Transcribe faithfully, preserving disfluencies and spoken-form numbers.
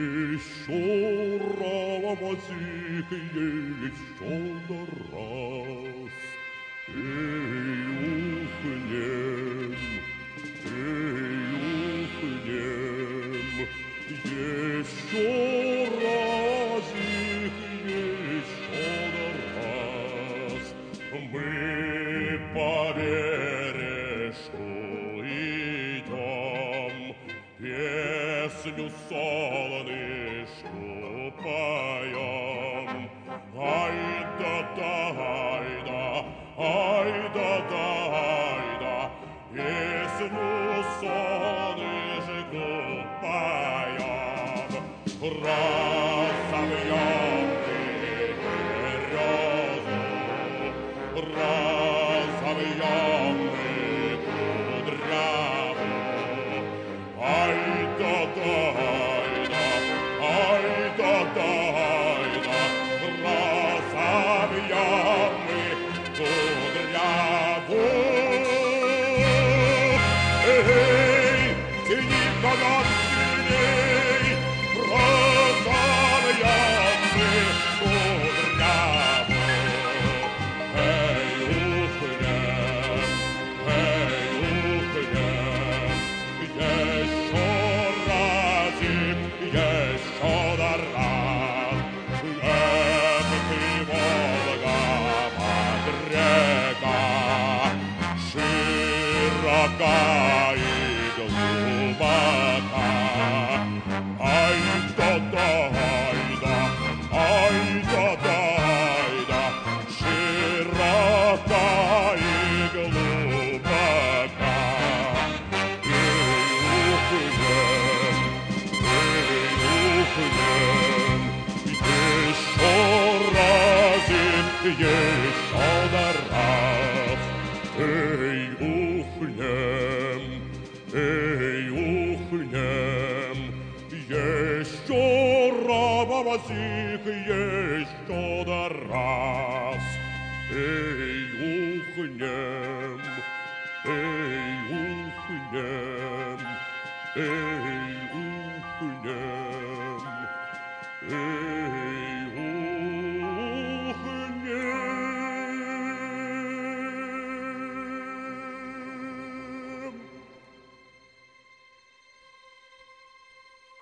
Еще романтик, еще да раз. Эй, ухнем, эй, ухнем, еще разик, еще да раз. Мы по бережку идем, песню солнышку поем. Ай-да-да, ай-да, ай-да-да, ай-да, песню солнышку поем. Разовьем березу, разовьем мы кудряву. Ай-да-да, ай-да, ай-да-да, ай-да, разовьем мы кудряву. Эй, никогда сильней, разовьем мы кудряву. Эй, ухнем, эй, ухнем, еще разик, еще да раз. Эта Волга подрека, широка и глубока. Ай-да-да, ай-да, ай-да-да, ай-да, широка и глубока. Эй, ухнем, эй, ухнем, еще разик, еще да раз. Эй, ухнем, эй, ухнем, еще разик, еще да раз. Эй, ухнем.